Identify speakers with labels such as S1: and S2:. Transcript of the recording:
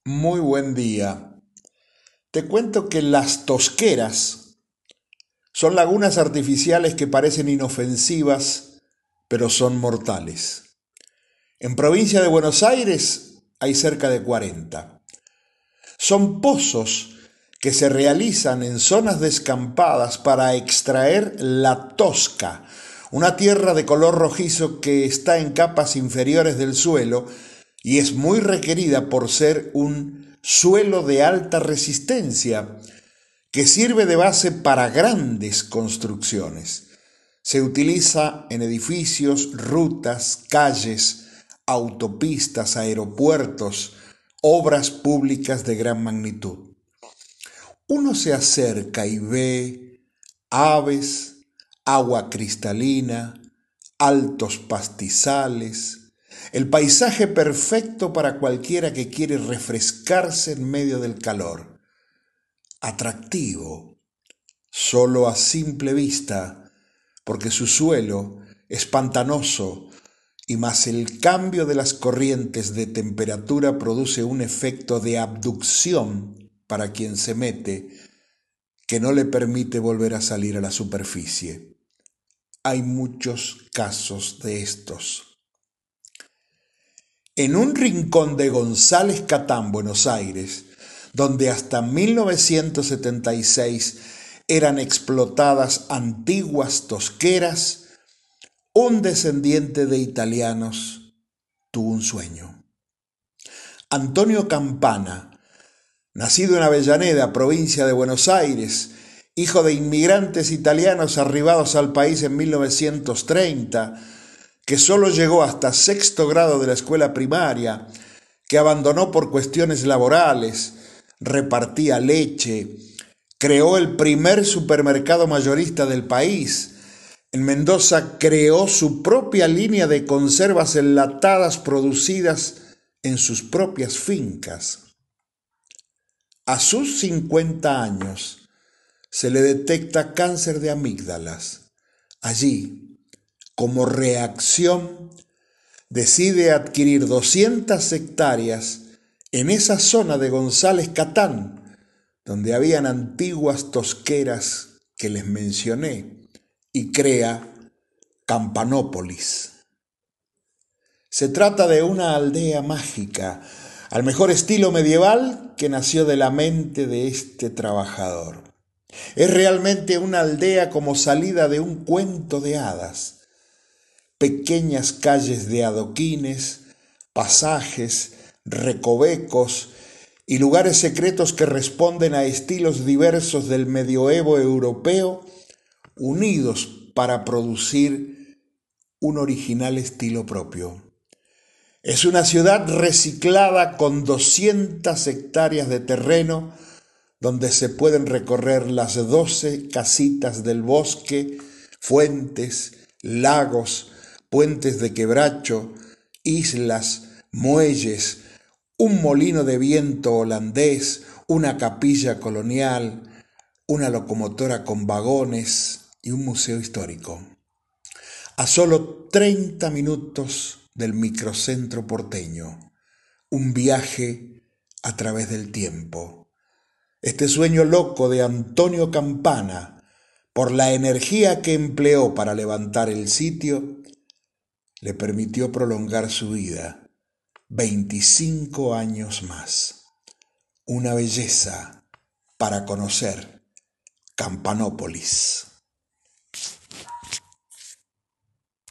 S1: Muy buen día. Te cuento que las tosqueras son lagunas artificiales que parecen inofensivas, pero son mortales. En provincia de Buenos Aires hay cerca de 40. Son pozos que se realizan en zonas descampadas para extraer la tosca, una tierra de color rojizo que está en capas inferiores del suelo y es muy requerida por ser un suelo de alta resistencia que sirve de base para grandes construcciones. Se utiliza en edificios, rutas, calles, autopistas, aeropuertos, obras públicas de gran magnitud. Uno se acerca y ve aves, agua cristalina, altos pastizales, el paisaje perfecto para cualquiera que quiere refrescarse en medio del calor. Atractivo, solo a simple vista, porque su suelo es pantanoso y más el cambio de las corrientes de temperatura produce un efecto de abducción para quien se mete que no le permite volver a salir a la superficie. Hay muchos casos de estos. En un rincón de González Catán, Buenos Aires, donde hasta 1976 eran explotadas antiguas tosqueras, un descendiente de italianos tuvo un sueño. Antonio Campana, nacido en Avellaneda, provincia de Buenos Aires, hijo de inmigrantes italianos arribados al país en 1930, que solo llegó hasta sexto grado de la escuela primaria, que abandonó por cuestiones laborales, repartía leche, creó el primer supermercado mayorista del país. En Mendoza creó su propia línea de conservas enlatadas producidas en sus propias fincas. A sus 50 años se le detecta cáncer de amígdalas. Allí, como reacción, decide adquirir 200 hectáreas en esa zona de González Catán, donde habían antiguas tosqueras que les mencioné, y crea Campanópolis. Se trata de una aldea mágica, al mejor estilo medieval, que nació de la mente de este trabajador. Es realmente una aldea como salida de un cuento de hadas. Pequeñas calles de adoquines, pasajes, recovecos y lugares secretos que responden a estilos diversos del medioevo europeo, unidos para producir un original estilo propio. Es una ciudad reciclada con 200 hectáreas de terreno donde se pueden recorrer las 12 casitas del bosque, fuentes, lagos, puentes de quebracho, islas, muelles, un molino de viento holandés, una capilla colonial, una locomotora con vagones y un museo histórico. A solo 30 minutos del microcentro porteño, un viaje a través del tiempo. Este sueño loco de Antonio Campana, por la energía que empleó para levantar el sitio, le permitió prolongar su vida 25 años más. Una belleza para conocer Campanópolis.